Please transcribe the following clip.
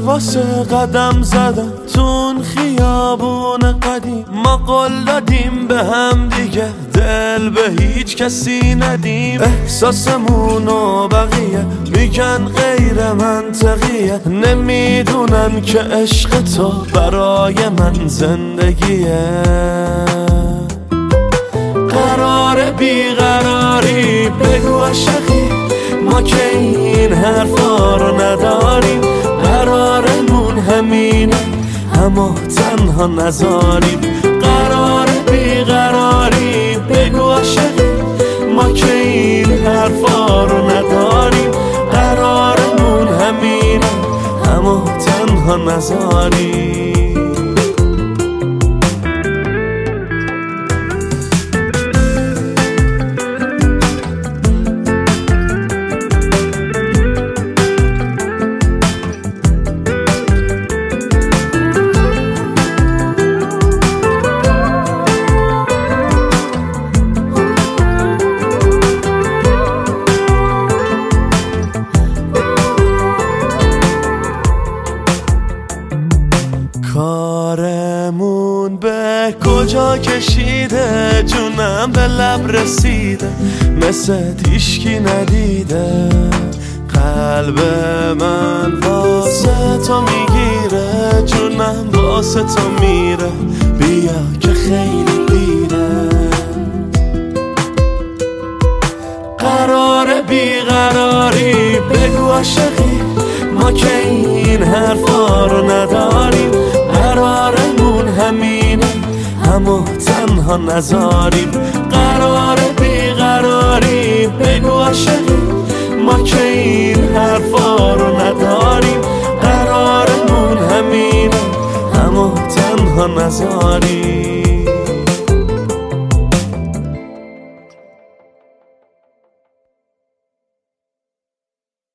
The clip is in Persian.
واسه قدم زدن تون خیابون قدیم، ما قول دادیم به هم دیگه دل به هیچ کسی ندیم. احساسمون و بقیه میگن غیر منطقیه، نمیدونن که عشق تو برای من زندگیه. قرار بیقراری بگو عشقی، ما که این حرفا رو نداریم. قرارمون همینه اما تنها نذاریم. قرار بیقراری بگو عشقی، ما که این حرفا رو نداریم. قرارمون همینه اما تنها نذاریم. کارمون به کجا کشیده، جونم به لب رسیده مثل هیچکی ندیده. قلب من واسه تو میگیره، جونم واسه تو میره، بیا که خیلی دیره. قرار بیقراری بگو عشقی، ما که این حرفا رو نداریم. قرارمون همینه اما تنها نذاریم. قرار بیقراری بگو عشقی، ما که این حرفا رو نداریم. قرارمون همینه اما تنها نذاریم.